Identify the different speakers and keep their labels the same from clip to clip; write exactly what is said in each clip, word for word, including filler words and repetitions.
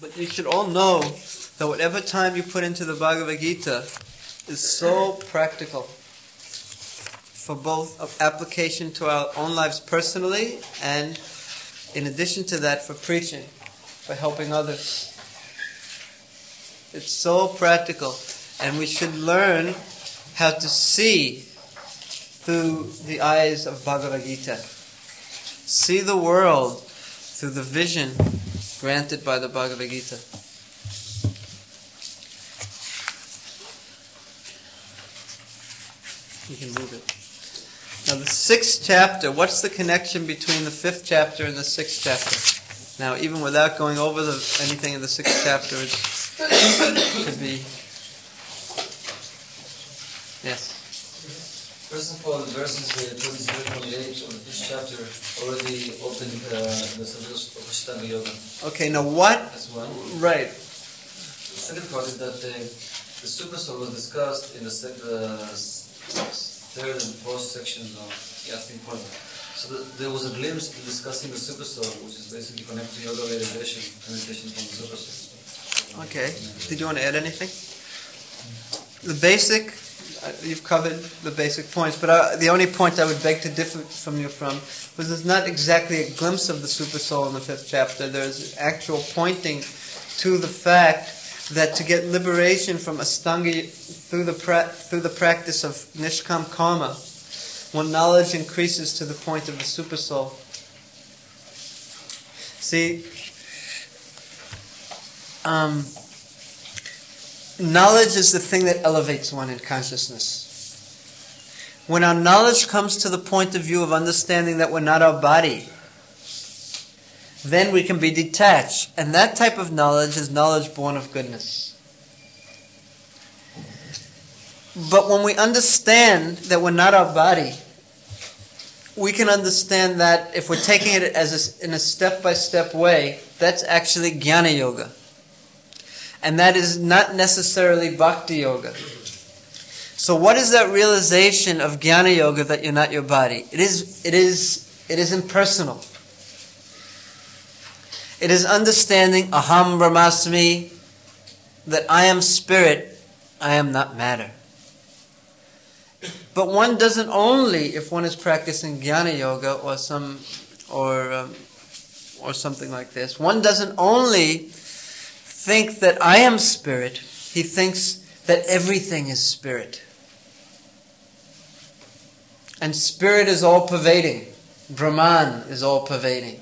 Speaker 1: But you should all know that whatever time you put into the Bhagavad Gita is so practical for both of application to our own lives personally, and in addition to that, for preaching, for helping others. It's so practical, and we should learn how to see through the eyes of Bhagavad Gita. See the world through the vision granted by the Bhagavad Gita. You can move it. Now the sixth chapter, what's the connection between the fifth chapter and the sixth chapter? Now even without going over the, anything in the sixth chapter, it should be... Yes?
Speaker 2: First of all, the verses uh, twenty-seven twenty-eight of the fifth chapter already opened uh, the subject of Ashtanga Yoga.
Speaker 1: Okay, now what?
Speaker 2: That's one.
Speaker 1: Right.
Speaker 2: The second part is that uh, the Super Soul was discussed in the sec- uh, third and fourth sections of the Asking Point. So the, there was a glimpse in discussing the Super Soul, which is basically connected to Yoga meditation, meditation from the Super Soul.
Speaker 1: Okay. Did you want to add anything? The basic... You've covered the basic points, but uh, the only point I would beg to differ from you from was there's not exactly a glimpse of the Super Soul in the fifth chapter. There's actual pointing to the fact that to get liberation from Astanga through the pra- through the practice of Nishkam Karma, when knowledge increases to the point of the Super Soul. See, um... knowledge is the thing that elevates one in consciousness. When our knowledge comes to the point of view of understanding that we're not our body, then we can be detached. And that type of knowledge is knowledge born of goodness. But when we understand that we're not our body, we can understand that if we're taking it as a, in a step-by-step way, that's actually Jnana Yoga. And that is not necessarily Bhakti Yoga. So what is that realization of Jnana Yoga that you're not your body? It is, it is, it is impersonal. It is understanding Aham Brahmasmi, that I am spirit, I am not matter. But one doesn't only, if one is practicing Jnana Yoga or some, or um, or something like this, one doesn't only think that I am spirit, he thinks that everything is spirit. And spirit is all-pervading. Brahman is all-pervading.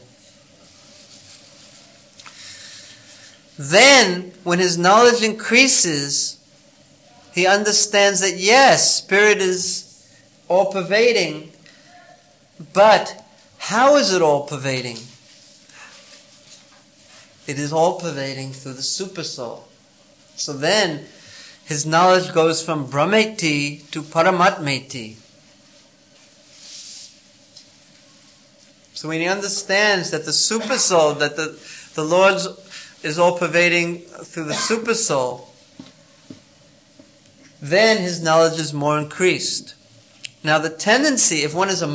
Speaker 1: Then, when his knowledge increases, he understands that yes, spirit is all-pervading, but how is it all-pervading? It is all-pervading through the Super Soul. So then, his knowledge goes from Brahmeti to Paramatmeti. So when he understands that the Super Soul, that the, the Lord is all-pervading through the Super Soul, then his knowledge is more increased. Now the tendency, if one is a